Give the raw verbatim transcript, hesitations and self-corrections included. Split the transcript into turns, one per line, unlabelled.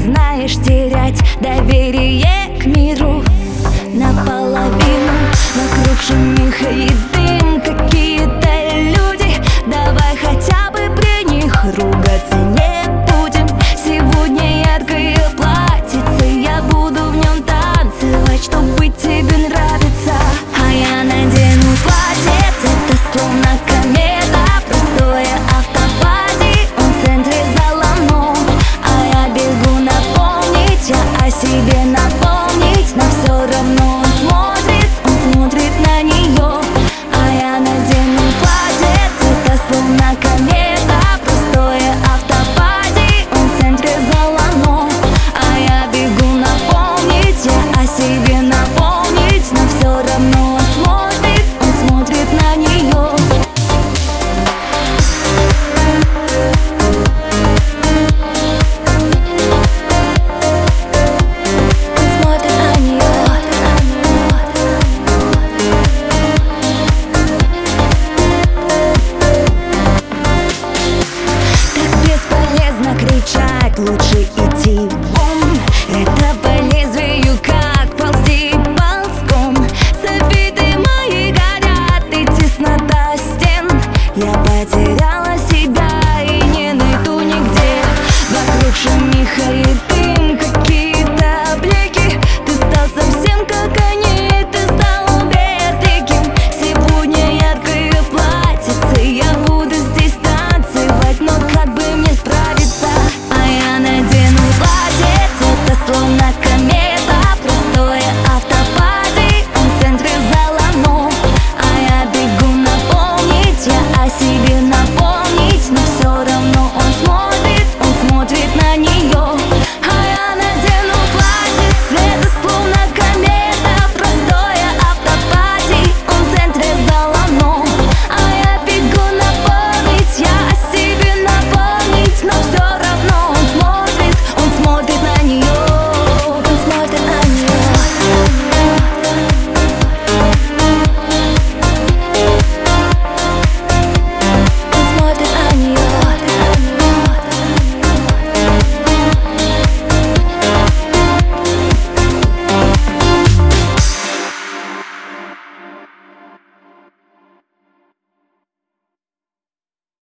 знаешь терять доверие к миру наполовину. Вокруг шумиха и дым, какие-то люди. Давай хотя бы при них ругаться не будем. Сегодня яркое платьице, я буду в нем танцевать, чтобы тебе нравится. А я надену платьице, это словно комета, простое автопати, он в центре зала, но а я бегу напомнить, я о себе напомнить, но все равно